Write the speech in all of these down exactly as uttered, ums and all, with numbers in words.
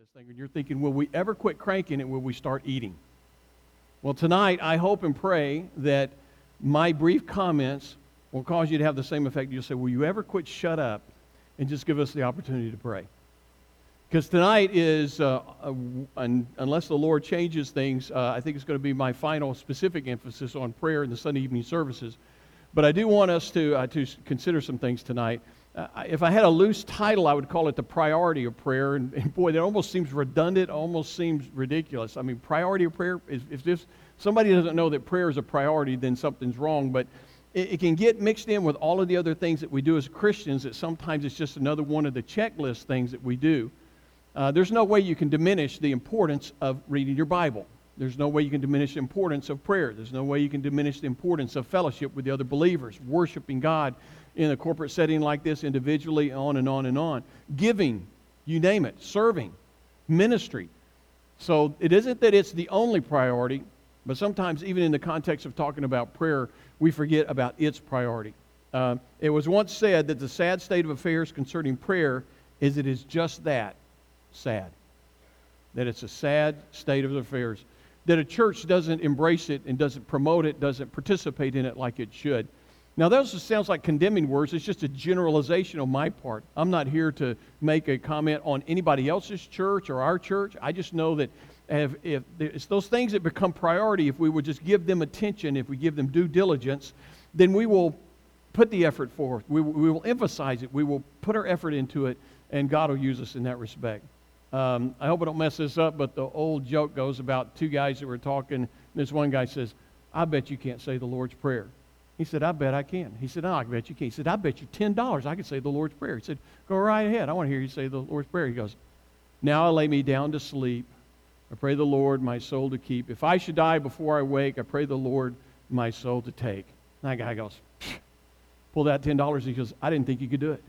this thing, and you're thinking, will we ever quit cranking it? Will we start eating? Well, tonight, I hope and pray that my brief comments will cause you to have the same effect. You'll say, will you ever quit shut up and just give us the opportunity to pray? Because tonight is, uh, uh, un- unless the Lord changes things, uh, I think it's going to be my final specific emphasis on prayer in the Sunday evening services. But I do want us to, uh, to consider some things tonight. Uh, if I had a loose title, I would call it the priority of prayer. And, and boy, that almost seems redundant, almost seems ridiculous. I mean, priority of prayer, is, if this, somebody doesn't know that prayer is a priority, then something's wrong. But it, it can get mixed in with all of the other things that we do as Christians, that sometimes it's just another one of the checklist things that we do. Uh, there's no way you can diminish the importance of reading your Bible. There's no way you can diminish the importance of prayer. There's no way you can diminish the importance of fellowship with the other believers, worshiping God in a corporate setting like this, individually, on and on and on. Giving, you name it, serving, ministry. So it isn't that it's the only priority, but sometimes even in the context of talking about prayer, we forget about its priority. Uh, it was once said that the sad state of affairs concerning prayer is it is just that, sad. That it's a sad state of affairs. That a church doesn't embrace it and doesn't promote it, doesn't participate in it like it should. Now, those just sounds like condemning words. It's just a generalization on my part. I'm not here to make a comment on anybody else's church or our church. I just know that if, if it's those things that become priority, if we would just give them attention, if we give them due diligence, then we will put the effort forth. We, we will emphasize it. We will put our effort into it, and God will use us in that respect. Um, I hope I don't mess this up, but the old joke goes about two guys that were talking. This one guy says, I bet you can't say the Lord's Prayer. He said, I bet I can. He said, no, I bet you can't. He said, I bet you ten dollars I can say the Lord's Prayer. He said, go right ahead. I want to hear you say the Lord's Prayer. He goes, now I lay me down to sleep. I pray the Lord my soul to keep. If I should die before I wake, I pray the Lord my soul to take. And that guy goes, pull out ten dollars. He goes, I didn't think you could do it.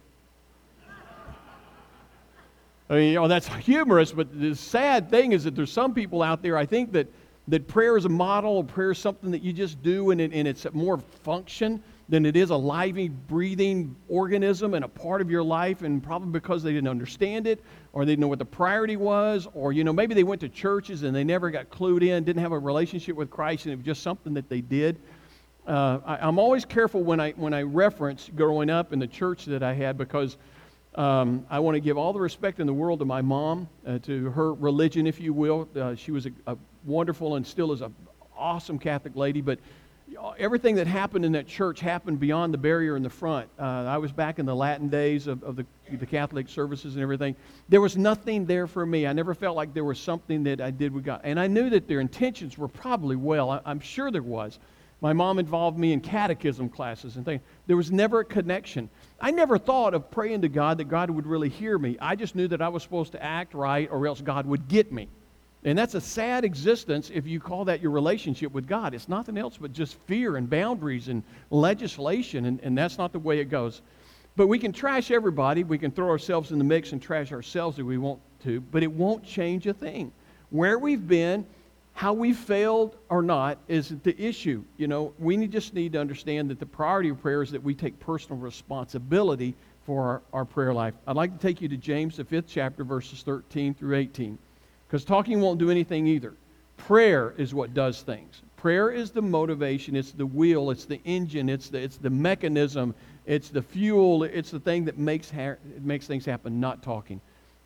I mean, you know, that's humorous, but the sad thing is that there's some people out there, I think that, that prayer is a model, prayer is something that you just do, and, it, and it's more function than it is a living, breathing organism and a part of your life, and probably because they didn't understand it, or they didn't know what the priority was, or, you know, maybe they went to churches and they never got clued in, didn't have a relationship with Christ, and it was just something that they did. Uh, I, I'm always careful when I, when I reference growing up in the church that I had, because Um, I want to give all the respect in the world to my mom, uh, to her religion, if you will. Uh, she was a, a wonderful and still is an awesome Catholic lady, but everything that happened in that church happened beyond the barrier in the front. Uh, I was back in the Latin days of, of the, the Catholic services and everything. There was nothing there for me. I never felt like there was something that I did with God. And I knew that their intentions were probably well. I, I'm sure there was. My mom involved me in catechism classes and things. There was never a connection. I never thought of praying to God that God would really hear me. I just knew that I was supposed to act right or else God would get me. And that's a sad existence if you call that your relationship with God. It's nothing else but just fear and boundaries and legislation, and, and that's not the way it goes. But we can trash everybody. We can throw ourselves in the mix and trash ourselves if we want to, but it won't change a thing. Where we've been, how we failed or not is the issue. You know, we need, just need to understand that the priority of prayer is that we take personal responsibility for our, our prayer life. I'd like to take you to James, the fifth chapter, verses thirteen through eighteen. Because talking won't do anything either. Prayer is what does things. Prayer is the motivation, it's the wheel, it's the engine, it's the, it's the mechanism, it's the fuel, it's the thing that makes, ha- makes things happen, not talking.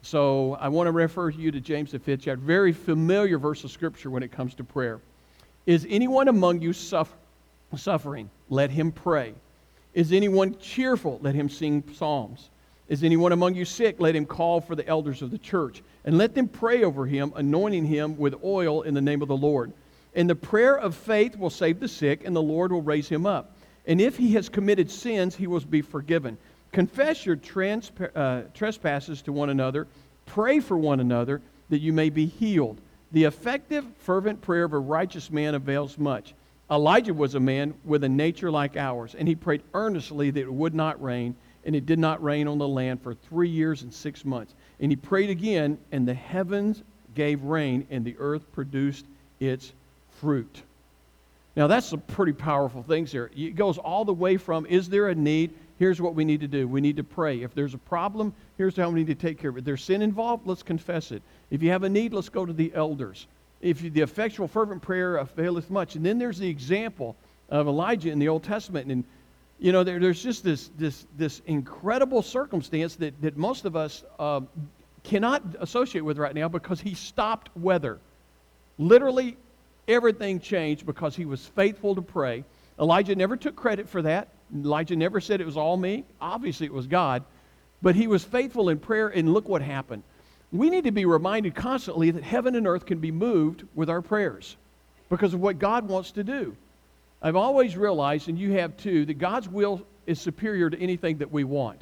So I want to refer you to James, the fifth chapter, very familiar verse of Scripture when it comes to prayer. Is anyone among you suffer, suffering? Let him pray. Is anyone cheerful? Let him sing psalms. Is anyone among you sick? Let him call for the elders of the church, and let them pray over him, anointing him with oil in the name of the Lord. And the prayer of faith will save the sick, and the Lord will raise him up. And if he has committed sins, he will be forgiven. Confess your trans, uh, trespasses to one another. Pray for one another that you may be healed. The effective, fervent prayer of a righteous man avails much. Elijah was a man with a nature like ours, and he prayed earnestly that it would not rain, and it did not rain on the land for three years and six months. And he prayed again, and the heavens gave rain, and the earth produced its fruit. Now that's some pretty powerful things here. It goes all the way from, is there a need? here's what we need to do. We need to pray. If there's a problem, here's how we need to take care of it. If there's sin involved, let's confess it. If you have a need, let's go to the elders. If you, the effectual fervent prayer availeth much. And then there's the example of Elijah in the Old Testament. And, you know, there, there's just this, this, this incredible circumstance that, that most of us uh, cannot associate with right now, because he stopped weather. Literally, everything changed because he was faithful to pray. Elijah never took credit for that. Elijah never said it was all me. Obviously, it was God. But he was faithful in prayer, and look what happened. We need to be reminded constantly that heaven and earth can be moved with our prayers because of what God wants to do. I've always realized, and you have too, that God's will is superior to anything that we want.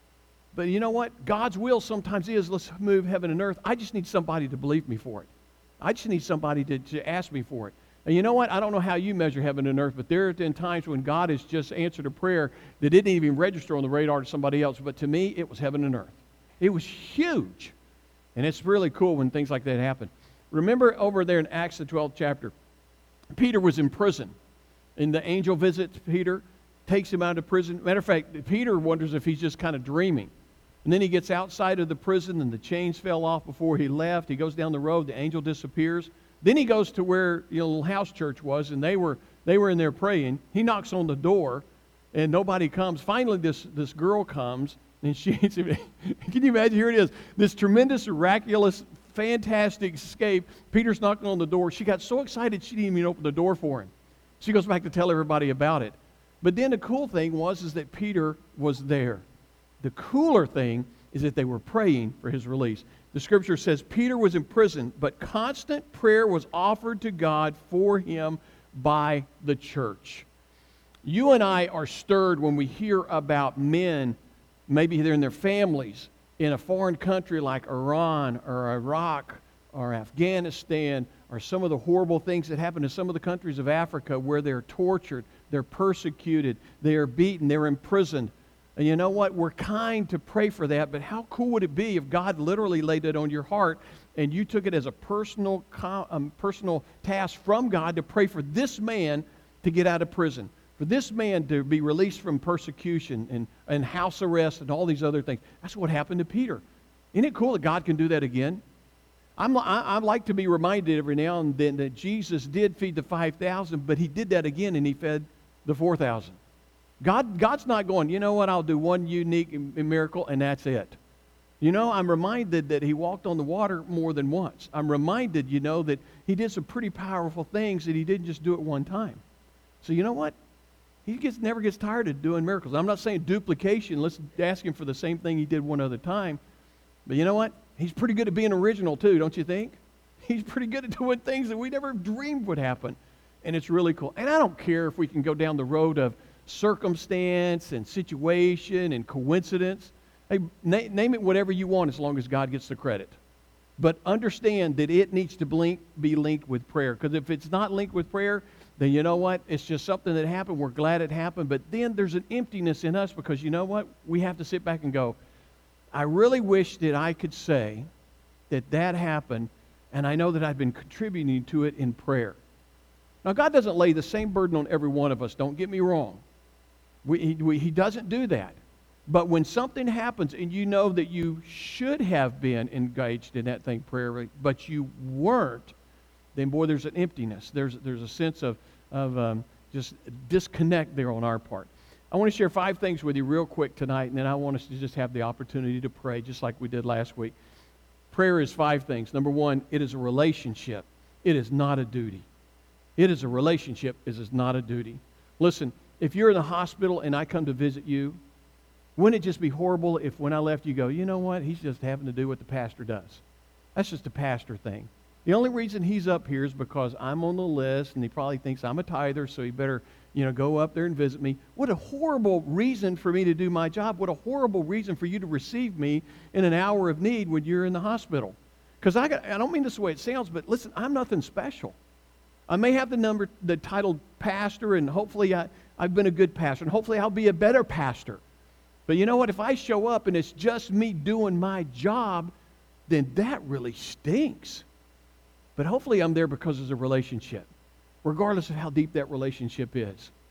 But you know what? God's will sometimes is, let's move heaven and earth. I just need somebody to believe me for it. I just need somebody to, to ask me for it. And you know what? I don't know how you measure heaven and earth, but there have been times when God has just answered a prayer that didn't even register on the radar to somebody else. But to me, it was heaven and earth. It was huge. And it's really cool when things like that happen. Remember over there in Acts, the twelfth chapter, Peter was in prison. And the angel visits Peter, takes him out of prison. Matter of fact, Peter wonders if he's just kind of dreaming. And then he gets outside of the prison, and the chains fell off before he left. He goes down the road. The angel disappears. Then he goes to where, you know, little house church was, and they were they were in there praying. He knocks on the door, and nobody comes. Finally, this, this girl comes, and she, can you imagine? Here it is, this tremendous, miraculous, fantastic escape. Peter's knocking on the door. She got so excited she didn't even open the door for him. She goes back to tell everybody about it. But then the cool thing was is that Peter was there. The cooler thing is that they were praying for his release. The scripture says Peter was in prison, but constant prayer was offered to God for him by the church. You and I are stirred when we hear about men, maybe they're in their families, in a foreign country like Iran or Iraq or Afghanistan, or some of the horrible things that happen in some of the countries of Africa where they're tortured, they're persecuted, they are beaten, they're imprisoned. And you know what? We're kind to pray for that, but how cool would it be if God literally laid it on your heart and you took it as a personal, um, personal task from God to pray for this man to get out of prison, for this man to be released from persecution and, and house arrest and all these other things. That's what happened to Peter. Isn't it cool that God can do that again? I'm, I, I like to be reminded every now and then that Jesus did feed the five thousand, but he did that again and he fed the four thousand. God, God's not going, you know what, I'll do one unique miracle and that's it. You know, I'm reminded that he walked on the water more than once. I'm reminded, you know, that he did some pretty powerful things that he didn't just do it one time. So you know what? He gets never gets tired of doing miracles. I'm not saying duplication. Let's ask him for the same thing he did one other time. But you know what? He's pretty good at being original too, don't you think? He's pretty good at doing things that we never dreamed would happen. And it's really cool. And I don't care if we can go down the road of circumstance and situation and coincidence. Hey, na- name it whatever you want as long as God gets the credit. But understand that it needs to blink, be linked with prayer. Because if it's not linked with prayer, then you know what? It's just something that happened. We're glad it happened. But then there's an emptiness in us because you know what? We have to sit back and go, I really wish that I could say that that happened, and I know that I've been contributing to it in prayer. Now, God doesn't lay the same burden on every one of us. Don't get me wrong. We, he, we, he doesn't do that. But when something happens and you know that you should have been engaged in that thing prayerfully, but you weren't, then boy, there's an emptiness. There's, there's a sense of, of um, just disconnect there on our part. I want to share five things with you real quick tonight, and then I want us to just have the opportunity to pray just like we did last week. Prayer is five things. Number one, it is a relationship. It is not a duty. It is a relationship. It is not a duty. Listen, if you're in the hospital and I come to visit you, wouldn't it just be horrible if when I left you go, you know what, he's just having to do what the pastor does. That's just a pastor thing. The only reason he's up here is because I'm on the list and he probably thinks I'm a tither, so he better, you know, go up there and visit me. What a horrible reason for me to do my job. What a horrible reason for you to receive me in an hour of need when you're in the hospital. Because I, got, I don't mean this the way it sounds, but listen, I'm nothing special. I may have the number, the title pastor, and hopefully I, I've been a good pastor, and hopefully I'll be a better pastor. But you know what? If I show up and it's just me doing my job, then that really stinks. But hopefully I'm there because there's a relationship, regardless of how deep that relationship is.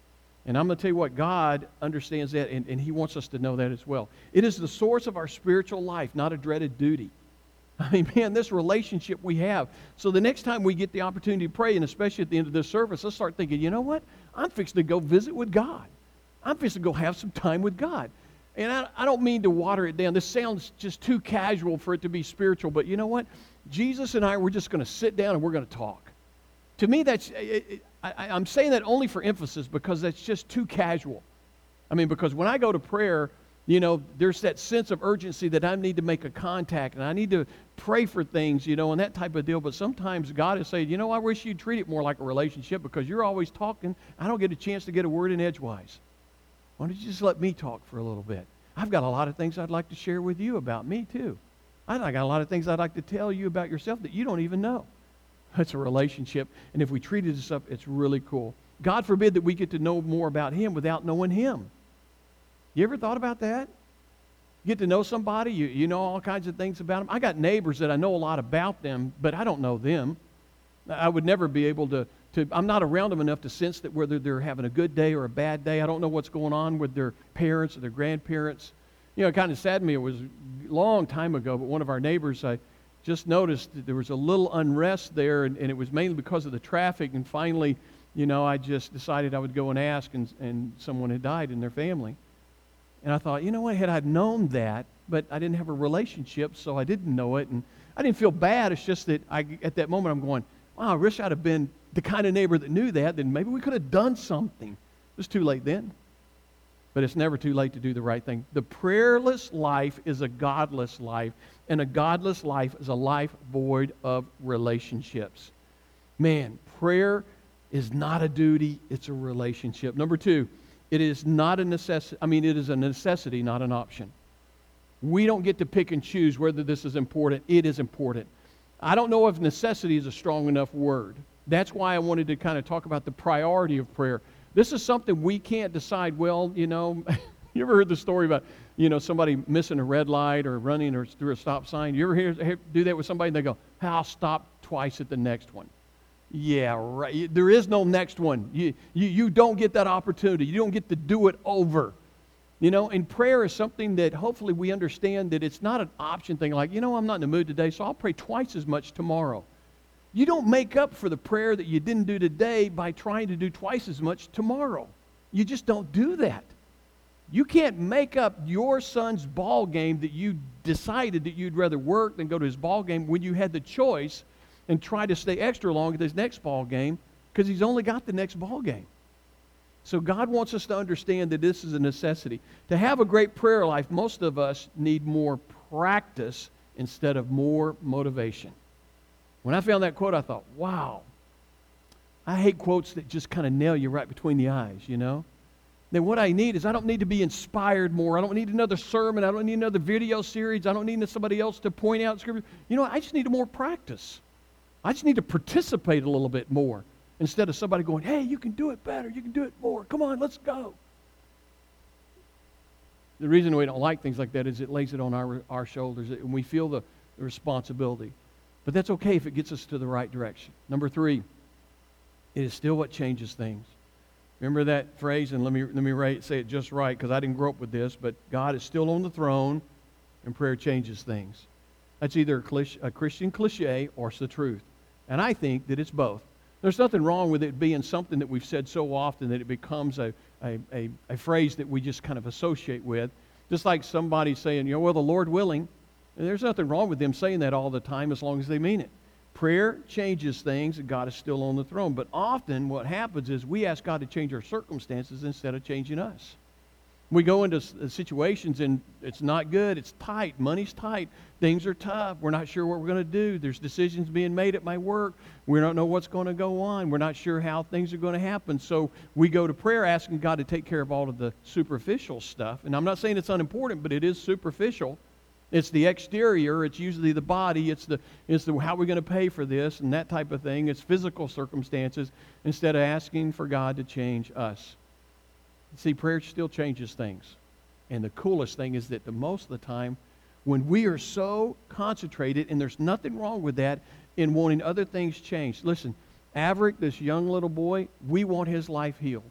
And I'm going to tell you what, God understands that, and, and He wants us to know that as well. It is the source of our spiritual life, not a dreaded duty. I mean, man, this relationship we have. So the next time we get the opportunity to pray, and especially at the end of this service, let's start thinking, you know what? I'm fixing to go visit with God. I'm fixing to go have some time with God. And I, I don't mean to water it down. This sounds just too casual for it to be spiritual, but you know what? Jesus and I, we're just going to sit down and we're going to talk. To me, that's, it, it, I, I'm saying that only for emphasis because that's just too casual. I mean, because when I go to prayer, you know, there's that sense of urgency that I need to make a contact and I need to pray for things, you know, and that type of deal. But sometimes God is saying, you know, I wish you'd treat it more like a relationship because you're always talking. I don't get a chance to get a word in edgewise. Why don't you just let me talk for a little bit? I've got a lot of things I'd like to share with you about me, too. I got a lot of things I'd like to tell you about yourself that you don't even know. That's a relationship, and if we treated this up, it's really cool. God forbid that we get to know more about Him without knowing Him. You ever thought about that? You get to know somebody, you, you know all kinds of things about them. I got neighbors that I know a lot about them, but I don't know them. I would never be able to, to, I'm not around them enough to sense that whether they're having a good day or a bad day. I don't know what's going on with their parents or their grandparents. You know, it kind of saddened me. It was a long time ago, but one of our neighbors, I just noticed that there was a little unrest there, and, and it was mainly because of the traffic. And finally, you know, I just decided I would go and ask, and, and someone had died in their family. And I thought, you know what, had I known that, but I didn't have a relationship, so I didn't know it. And I didn't feel bad. It's just that I, at that moment I'm going, wow, I wish I'd have been the kind of neighbor that knew that. Then maybe we could have done something. It was too late then. But it's never too late to do the right thing. The prayerless life is a godless life, and a godless life is a life void of relationships. Man, prayer is not a duty, it's a relationship. Number two, it is not a necessity. I mean, it is a necessity, not an option. We don't get to pick and choose whether this is important. It is important. I don't know if necessity is a strong enough word. That's why I wanted to kind of talk about the priority of prayer. This is something we can't decide, well, you know, you ever heard the story about, you know, somebody missing a red light or running or through a stop sign? You ever hear, hear do that with somebody and they go, I'll stop twice at the next one. Yeah, right. There is no next one. You, you, you don't get that opportunity. You don't get to do it over. You know, and prayer is something that hopefully we understand that it's not an option thing like, you know, I'm not in the mood today, so I'll pray twice as much tomorrow. You don't make up for the prayer that you didn't do today by trying to do twice as much tomorrow. You just don't do that. You can't make up your son's ball game that you decided that you'd rather work than go to his ball game when you had the choice and try to stay extra long at his next ball game because he's only got the next ball game. So God wants us to understand that this is a necessity. To have a great prayer life, most of us need more practice instead of more motivation. When I found that quote, I thought, wow. I hate quotes that just kind of nail you right between the eyes, you know. Then what I need is I don't need to be inspired more. I don't need another sermon. I don't need another video series. I don't need somebody else to point out Scripture. You know, I just need more practice. I just need to participate a little bit more instead of somebody going, hey, you can do it better. You can do it more. Come on, let's go. The reason we don't like things like that is it lays it on our, our shoulders, and we feel the, the responsibility. But that's okay if it gets us to the right direction. Number three, it is still what changes things. Remember that phrase, and let me let me write, say it just right, because I didn't grow up with this, but God is still on the throne, and prayer changes things. That's either a, cliche, a Christian cliche or it's the truth. And I think that it's both. There's nothing wrong with it being something that we've said so often that it becomes a, a, a, a phrase that we just kind of associate with. Just like somebody saying, you know, well, the Lord willing. And there's nothing wrong with them saying that all the time as long as they mean it. Prayer changes things, and God is still on the throne. But often what happens is we ask God to change our circumstances instead of changing us. We go into situations and it's not good. It's tight. Money's tight. Things are tough. We're not sure what we're going to do. There's decisions being made at my work. We don't know what's going to go on. We're not sure how things are going to happen. So we go to prayer asking God to take care of all of the superficial stuff. And I'm not saying it's unimportant, but it is superficial. It's the exterior. It's usually the body. It's the it's the how we're going to pay for this and that type of thing. It's physical circumstances instead of asking for God to change us. See, prayer still changes things. And the coolest thing is that the most of the time, when we are so concentrated, and there's nothing wrong with that, in wanting other things changed. Listen, Averick, this young little boy, we want his life healed.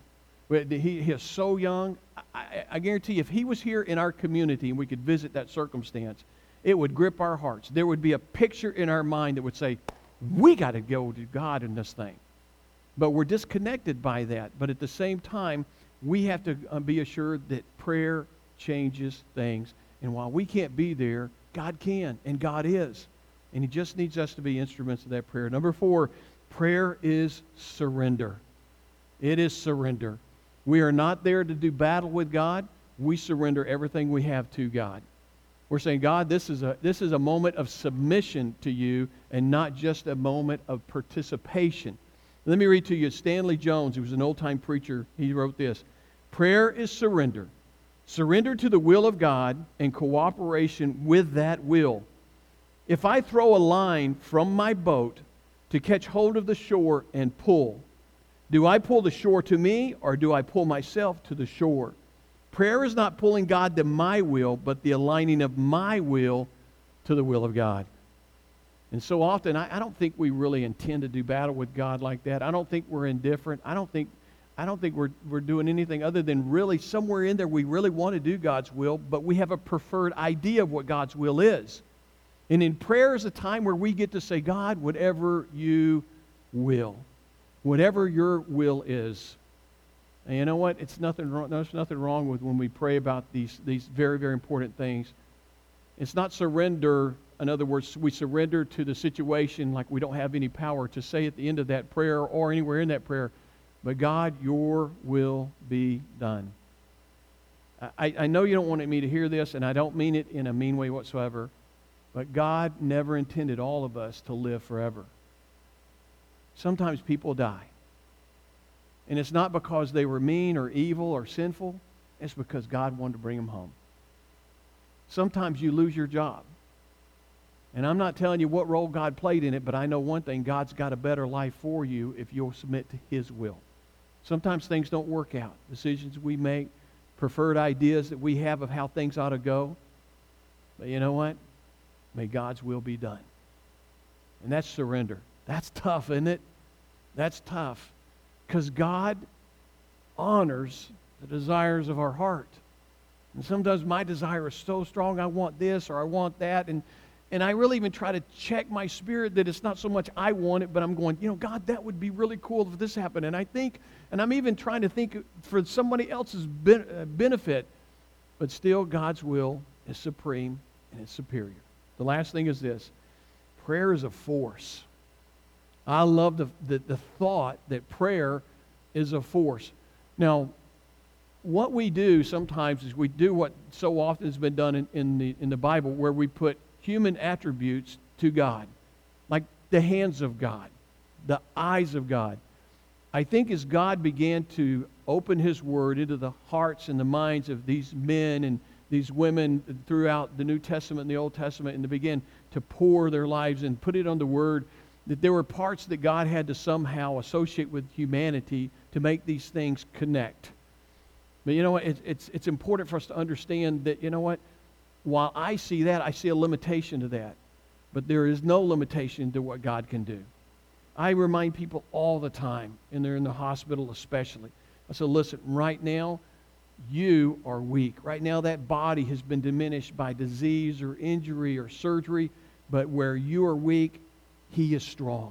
But He, he is so young. I, I, I guarantee you, if he was here in our community and we could visit that circumstance, it would grip our hearts. There would be a picture in our mind that would say, we got to go to God in this thing. But we're disconnected by that. But at the same time, we have to uh, be assured that prayer changes things. And while we can't be there, God can, and God is. And He just needs us to be instruments of that prayer. Number four, prayer is surrender. It is surrender. We are not there to do battle with God. We surrender everything we have to God. We're saying, God, this is a this is a moment of submission to you and not just a moment of participation. Let me read to you Stanley Jones, who was an old-time preacher. He wrote this: prayer is surrender. Surrender to the will of God and cooperation with that will. If I throw a line from my boat to catch hold of the shore and pull, do I pull the shore to me, or do I pull myself to the shore? Prayer is not pulling God to my will, but the aligning of my will to the will of God. And so often, I, I don't think we really intend to do battle with God like that. I don't think we're indifferent. I don't think, I don't think we're, we're doing anything other than really somewhere in there we really want to do God's will, but we have a preferred idea of what God's will is. And in prayer is a time where we get to say, God, whatever you will. Whatever your will is. And you know what? It's nothing wrong. There's nothing wrong with when we pray about these, these very, very important things. It's not surrender. In other words, we surrender to the situation like we don't have any power to say at the end of that prayer or anywhere in that prayer, but God, your will be done. I, I know you don't want me to hear this, and I don't mean it in a mean way whatsoever, but God never intended all of us to live forever. Sometimes people die. And it's not because they were mean or evil or sinful. It's because God wanted to bring them home. Sometimes you lose your job. And I'm not telling you what role God played in it, but I know one thing: God's got a better life for you if you'll submit to His will. Sometimes things don't work out. Decisions we make, preferred ideas that we have of how things ought to go. But you know what? May God's will be done. And that's surrender. That's tough, isn't it? That's tough. Because God honors the desires of our heart. And sometimes my desire is so strong, I want this or I want that. And, and I really even try to check my spirit that it's not so much I want it, but I'm going, you know, God, that would be really cool if this happened. And I think, and I'm even trying to think for somebody else's ben- uh, benefit. But still, God's will is supreme and it's superior. The last thing is this: prayer is a force. I love the, the, the thought that prayer is a force. Now, what we do sometimes is we do what so often has been done in, in, the, in the Bible, where we put human attributes to God, like the hands of God, the eyes of God. I think as God began to open His Word into the hearts and the minds of these men and these women throughout the New Testament and the Old Testament, and to begin to pour their lives and put it on the Word, that there were parts that God had to somehow associate with humanity to make these things connect. But you know what? It's, it's, it's important for us to understand that, you know what? While I see that, I see a limitation to that. But there is no limitation to what God can do. I remind people all the time, and they're in the hospital especially. I say, listen, right now, you are weak. Right now, that body has been diminished by disease or injury or surgery. But where you are weak, He is strong.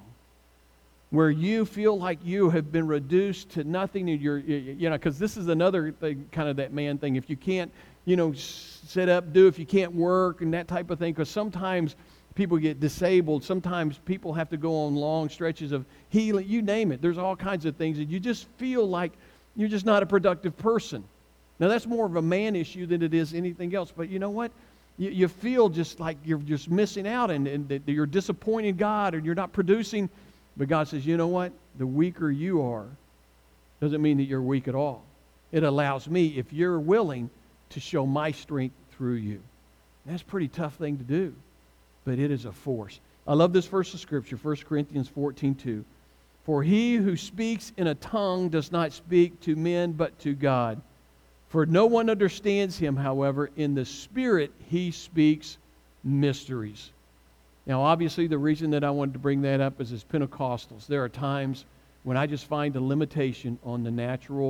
Where you feel like you have been reduced to nothing, and you're, you know, because this is another thing, kind of that man thing. If you can't, you know, sit up, do if you can't work and that type of thing, because sometimes people get disabled. Sometimes people have to go on long stretches of healing. You name it. There's all kinds of things, and you just feel like you're just not a productive person. Now, that's more of a man issue than it is anything else. But you know what? You, you feel just like you're just missing out, and, and that you're disappointing God, and you're not producing. But God says, you know what? The weaker you are doesn't mean that you're weak at all. It allows me, if you're willing, to show my strength through you. And that's a pretty tough thing to do, but it is a force. I love this verse of Scripture, First Corinthians fourteen two. For he who speaks in a tongue does not speak to men, but to God. For no one understands him, however, in the Spirit he speaks mysteries. Now, obviously, the reason that I wanted to bring that up is as Pentecostals, there are times when I just find a limitation on the natural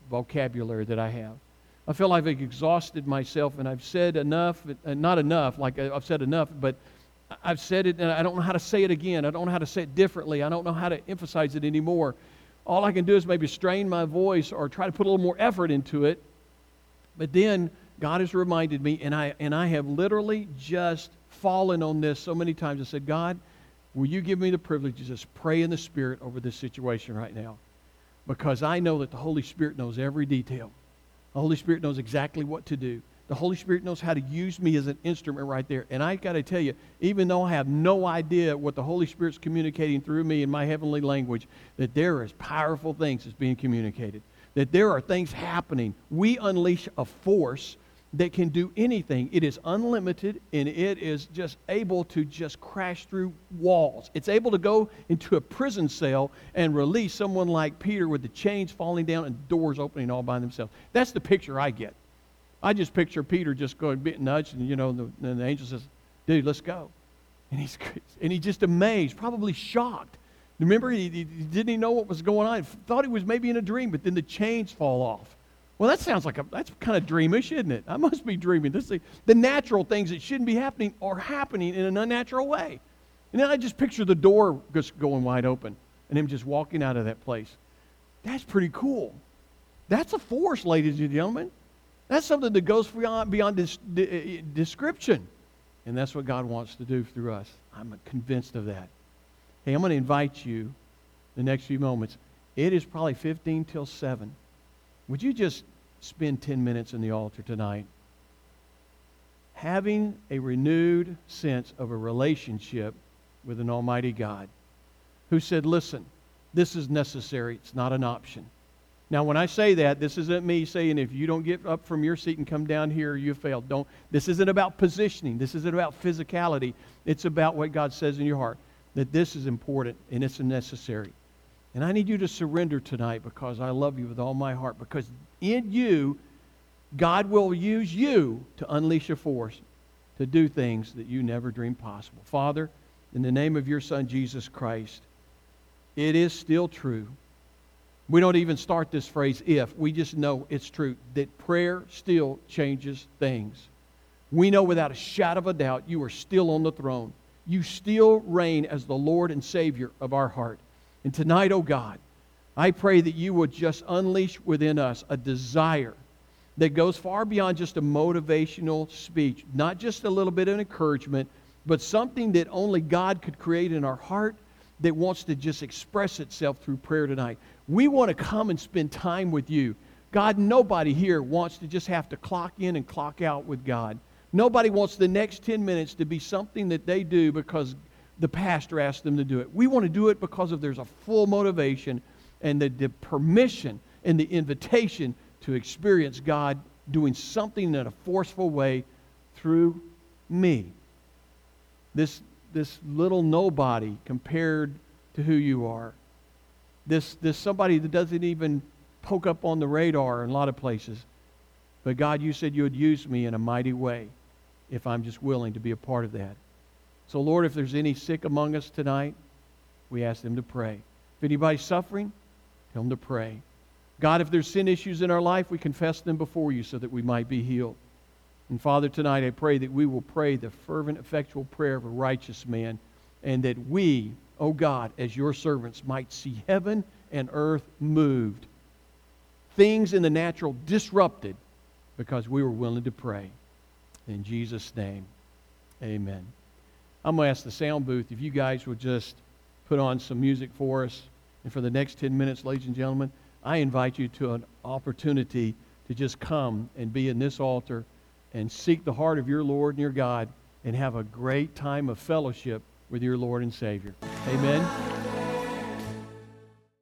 vocabulary that I have. I feel like I've exhausted myself and I've said enough, uh, not enough, like I've said enough, but I've said it and I don't know how to say it again. I don't know how to say it differently. I don't know how to emphasize it anymore. All I can do is maybe strain my voice or try to put a little more effort into it. But then God has reminded me, and I and I have literally just fallen on this so many times. I said, God, will you give me the privilege to just pray in the Spirit over this situation right now? Because I know that the Holy Spirit knows every detail. The Holy Spirit knows exactly what to do. The Holy Spirit knows how to use me as an instrument right there. And I got to tell you, even though I have no idea what the Holy Spirit's communicating through me in my heavenly language, that there is powerful things that's being communicated. That there are things happening. We unleash a force that can do anything. It is unlimited, and it is just able to just crash through walls. It's able to go into a prison cell and release someone like Peter with the chains falling down and doors opening all by themselves. That's the picture I get. I just picture Peter just going, being nudged, and you know, the, and the angel says, dude, let's go. And he's and he's just amazed, probably shocked. Remember, he, he didn't even know what was going on. He thought he was maybe in a dream, but then the chains fall off. Well, that sounds like a, that's kind of dreamish, isn't it? I must be dreaming. This is, the natural things that shouldn't be happening are happening in an unnatural way. And then I just picture the door just going wide open and him just walking out of that place. That's pretty cool. That's a force, ladies and gentlemen. That's something that goes beyond, beyond this, de, description. And that's what God wants to do through us. I'm convinced of that. Hey, I'm going to invite you the next few moments. It is probably fifteen till seven. Would you just spend ten minutes in the altar tonight? Having a renewed sense of a relationship with an almighty God who said, listen, this is necessary. It's not an option. Now, when I say that, this isn't me saying if you don't get up from your seat and come down here, you failed. Don't. This isn't about positioning. This isn't about physicality. It's about what God says in your heart, that this is important and it's necessary. And I need you to surrender tonight because I love you with all my heart. Because in you, God will use you to unleash a force to do things that you never dreamed possible. Father, in the name of your Son, Jesus Christ, it is still true. We don't even start this phrase if. We just know it's true that prayer still changes things. We know without a shadow of a doubt you are still on the throne. You still reign as the Lord and Savior of our heart. And tonight, oh God, I pray that you would just unleash within us a desire that goes far beyond just a motivational speech, not just a little bit of encouragement, but something that only God could create in our heart that wants to just express itself through prayer tonight. We want to come and spend time with you. God, nobody here wants to just have to clock in and clock out with God. Nobody wants the next ten minutes to be something that they do because the pastor asked them to do it. We want to do it because of there's a full motivation and the, the permission and the invitation to experience God doing something in a forceful way through me. This, this little nobody compared to who you are. This, this somebody that doesn't even poke up on the radar in a lot of places. But God, you said you would use me in a mighty way if I'm just willing to be a part of that. So Lord, if there's any sick among us tonight, we ask them to pray. If anybody's suffering, tell them to pray. God, if there's sin issues in our life, we confess them before you so that we might be healed. And Father, tonight I pray that we will pray the fervent, effectual prayer of a righteous man, and that we, oh God, as your servants, might see heaven and earth moved. Things in the natural disrupted because we were willing to pray. In Jesus' name, amen. I'm going to ask the sound booth if you guys would just put on some music for us. And for the next ten minutes, ladies and gentlemen, I invite you to an opportunity to just come and be in this altar and seek the heart of your Lord and your God and have a great time of fellowship with your Lord and Savior. Amen.